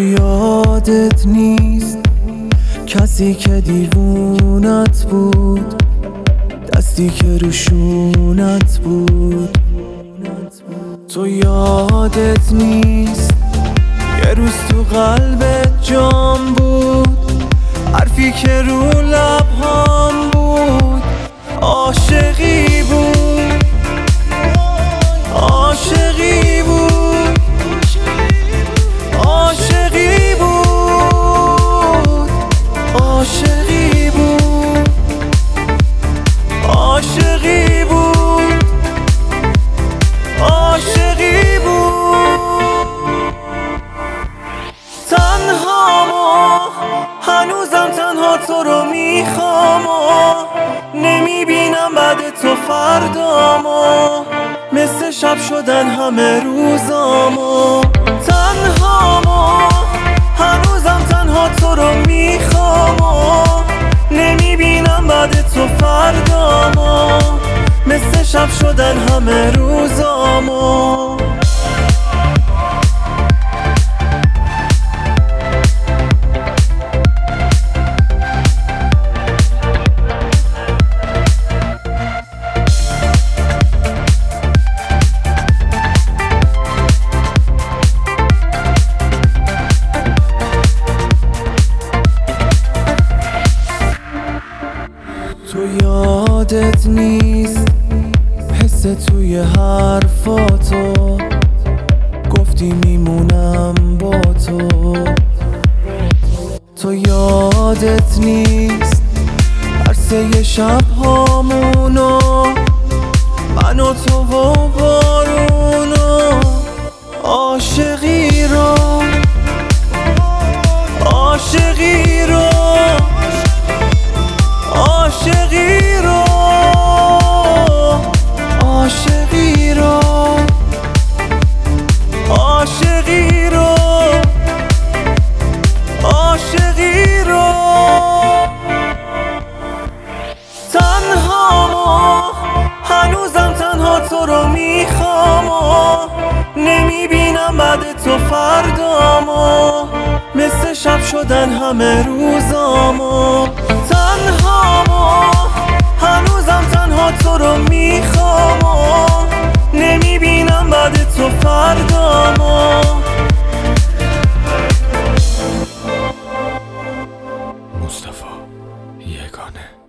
یادت نیست کسی که دیوونت بود، دستی که روشونت بود. تو یادت نیست یه روز تو قلبت جام بود، حرفی که رو لبهام بود عاشقی بود، عاشقی بود، عاشقی بود، عاشقی بود، عاشقی بود، عاشقی بود. تنهامو هنوزم تنها تو رو میخوام و نمیبینم بعد تو فردامو، مثل شب شدن همه روزامو. تنهامو هنوزم تنها تو رو میخوام و نمیبینم بعد تو فردامو، مثل شب شدن همه روزامو. تو یادت نیست حس توی حرفاتو، گفتی میمونم با تو. تو یادت نیست عرصه شب هامونو، من و تو و بارونو، عاشقی رو، عاشقی رو، عاشقی رو، عاشقی رو، عاشقی رو، عاشقی رو. تنهامو هنوزم تنها تو رو میخوام و نمیبینم بعد تو فردامو، مثل شب شدن همه روزامو. تنهامو هنوزم تنها تو رو میخوام و نمیبینم بعد تو فردامو. مصطفی یگانه.